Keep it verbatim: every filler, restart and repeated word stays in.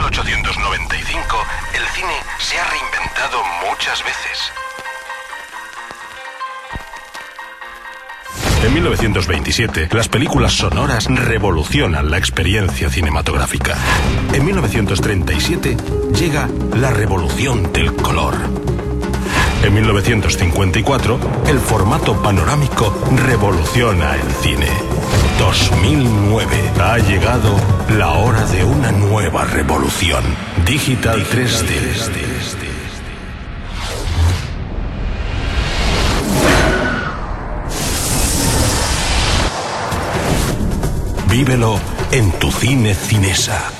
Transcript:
ochocientos noventa y cinco, el cine se ha reinventado muchas veces. En mil novecientos veintisiete, las películas sonoras revolucionan la experiencia cinematográfica. En mil novecientos treinta y siete, llega la revolución del color. En mil novecientos cincuenta y cuatro, el formato panorámico revoluciona el cine. dos mil nueve, ha llegado la hora de una nueva revolución. Digital tres D. Vívelo en tu cine Cinesa.